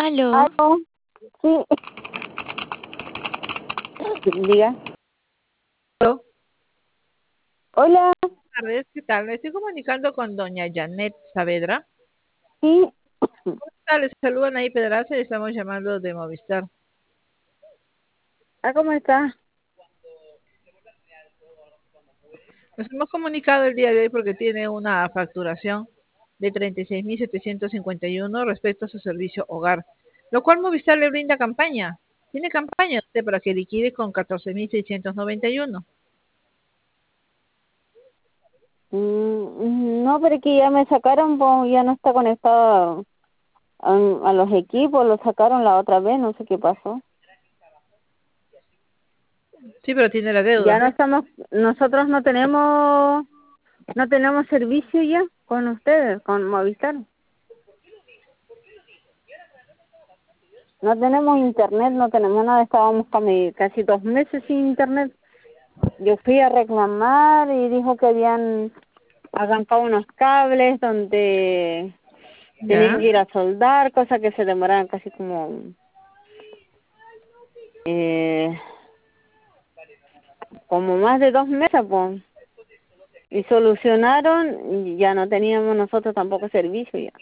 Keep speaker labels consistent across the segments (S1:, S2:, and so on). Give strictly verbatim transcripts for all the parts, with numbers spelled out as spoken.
S1: Aló.
S2: ¿Aló? Sí. Diga.
S1: Aló.
S2: Hola.
S1: Buenas tardes, ¿qué tal? Me estoy comunicando con doña Janet Saavedra.
S2: Sí.
S1: ¿Cómo está? Les saludan ahí Pedraza y estamos llamando de Movistar.
S2: Ah, ¿cómo está?
S1: Nos hemos comunicado el día de hoy porque tiene una facturación de treinta y seis mil setecientos cincuenta y uno respecto a su servicio hogar, lo cual Movistar le brinda campaña. Tiene campaña usted para que liquide con catorce mil seiscientos noventa y uno.
S2: Mm, no, pero es que ya me sacaron, pues, ya no está conectado a, a los equipos, lo sacaron la otra vez, no sé qué pasó.
S1: Sí, pero tiene la
S2: Ya
S1: deuda.
S2: no estamos, nosotros no tenemos, no tenemos servicio ya con ustedes, con Movistar. No tenemos internet, no tenemos nada, estábamos casi, casi dos meses sin internet. Yo fui a reclamar y dijo que habían arrancado unos cables donde tenían
S1: Ya.
S2: que ir a soldar, cosas que se demoraban casi como eh, como más de dos meses, pues. Y solucionaron y ya no teníamos nosotros tampoco servicio ya.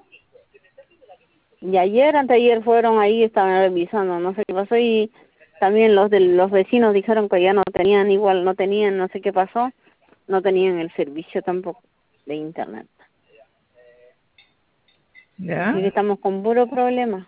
S2: Y ayer, anteayer fueron ahí, estaban revisando, no sé qué pasó, y también los de los vecinos dijeron que ya no tenían, igual no tenían, no sé qué pasó, no tenían el servicio tampoco de internet.
S1: Ya.
S2: Así que estamos con puro problema.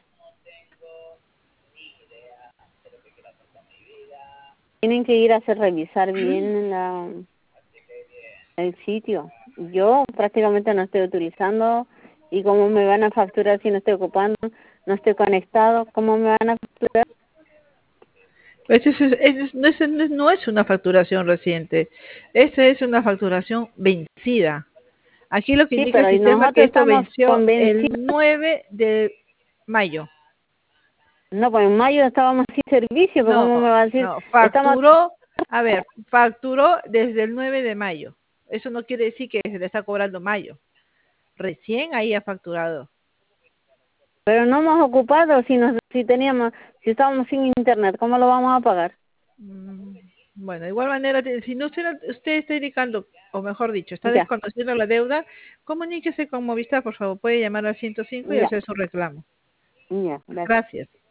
S2: Tienen que ir a hacer revisar bien la, el sitio. Yo prácticamente no estoy utilizando, y cómo me van a facturar si no estoy ocupando, no estoy conectado, ¿cómo me van a facturar?
S1: Ese es- ese es- no, es, no es no es una facturación reciente, esta es una facturación vencida. Aquí lo que
S2: Sí,
S1: indica el
S2: pero
S1: sistema que
S2: nosotros
S1: esto
S2: estamos
S1: venció el
S2: convencidos.
S1: nueve de mayo.
S2: No, pues en mayo estábamos sin servicio, pero
S1: No,
S2: ¿cómo me va a decir?
S1: no,
S2: Estamos,
S1: facturó, a ver, facturó desde el nueve de mayo. Eso no quiere decir que se le está cobrando mayo. Recién ahí ha facturado.
S2: pero no hemos ocupado si nos, si teníamos, si estábamos sin internet, ¿cómo lo vamos a pagar?
S1: Mm, Bueno, de igual manera, te- si no usted, usted está indicando, o mejor dicho, está
S2: Ya,
S1: desconociendo la deuda, comuníquese con Movistar, por favor. Puede llamar al ciento cinco y
S2: ya,
S1: hacer su reclamo.
S2: ya, gracias.
S1: Gracias.